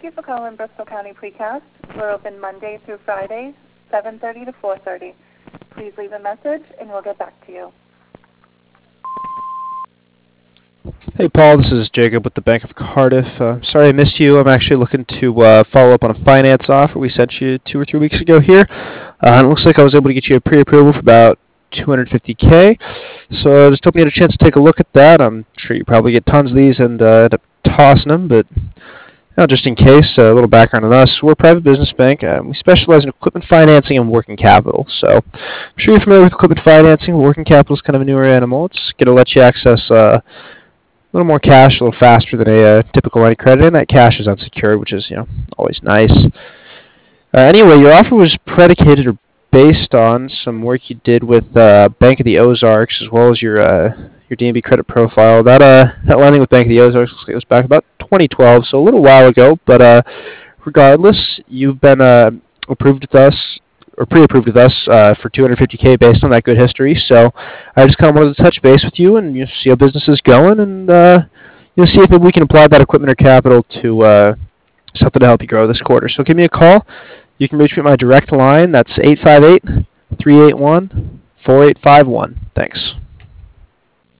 you for calling Bristol County Precast. We're open Monday through Friday, 7:30 to 4:30. Please leave a message and we'll get back to you. Hey Paul, this is Jacob with the Bank of Cardiff. Sorry I missed you. I'm actually looking to follow up on a finance offer we sent you 2 or 3 weeks ago here. And it looks like I was able to get you a pre-approval for about $250K. So just hoping you had a chance to take a look at that. I'm sure you probably get tons of these and end up tossing them, but just in case, a little background on us. We're a private business bank. We specialize in equipment financing and working capital. So I'm sure you're familiar with equipment financing. Working capital is kind of a newer animal. It's going to let you access a little more cash a little faster than a typical line of credit, and that cash is unsecured, which is always nice. Anyway, your offer was predicated or based on some work you did with Bank of the Ozarks, as well as your DNB credit profile. That lending with Bank of the Ozarks looks like it was back about 2012, so a little while ago. But regardless, you've been approved with us or pre-approved with us for $250K based on that good history. So I just kind of wanted to touch base with you and see how business is going, and see if maybe we can apply that equipment or capital to something to help you grow this quarter. So give me a call. You can reach me at my direct line. That's 858-381-4851. Thanks.